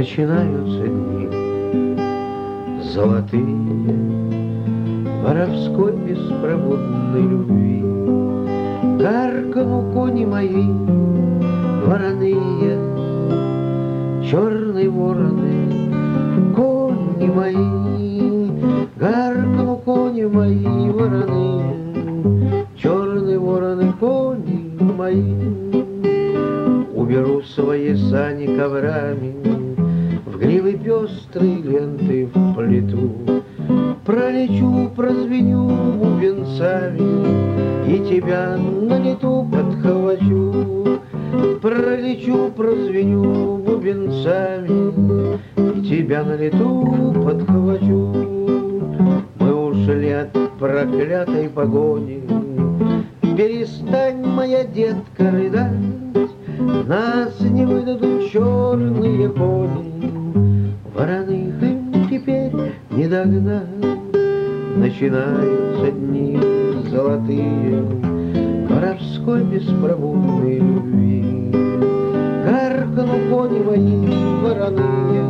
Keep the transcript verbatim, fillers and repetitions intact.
Начинаются дни золотые воровской беспробудной любви. Гаркну кони мои вороные, черные вороны, кони мои. Гаркну кони мои вороные, черные вороны, кони мои. Уберу свои сани коврами, в гривы пестрые ленты вплету. Пролечу, прозвеню бубенцами и тебя на лету подхвачу. Пролечу, прозвеню бубенцами и тебя на лету подхвачу. Мы ушли от проклятой погони, перестань, моя детка, рыдать. Нас не выдадут черные кони, вороных им теперь не догнать. Начинаются дни золотые воровской беспробудной любви. Гаркну кони мои вороные,